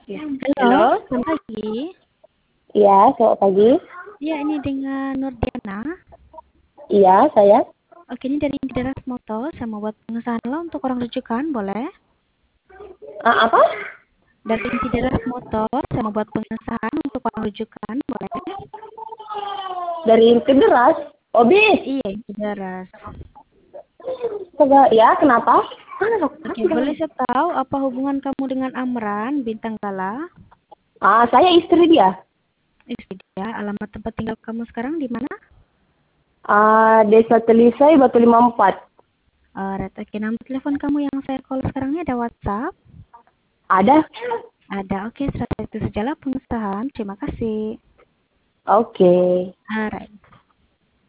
Ya. Halo, Halo, selamat pagi. iya, selamat pagi. Iya, ini dengan Nurdiana. Iya, saya. Oke, ini dari Deras Moto. Saya mau buat pengesahan lo untuk orang rujukan, boleh? Apa? Dari Inti Deras Motor, saya mau buat pengesahan untuk orang rujukan, boleh? Dari Inti Beras. Obi. Iya, Inti Deras. Coba, ya, kenapa? Oke, boleh saya tahu apa hubungan kamu dengan Amran, Bintang Gala? Saya istri dia. Istri dia, alamat tempat tinggal kamu sekarang di mana? Desa Telisai, Batu 54. Alright, oke, nama telepon kamu yang saya call sekarang ini ada WhatsApp? Ada? Ada, oke, setelah itu sajalah pengesahan. Terima kasih. Oke. Alright.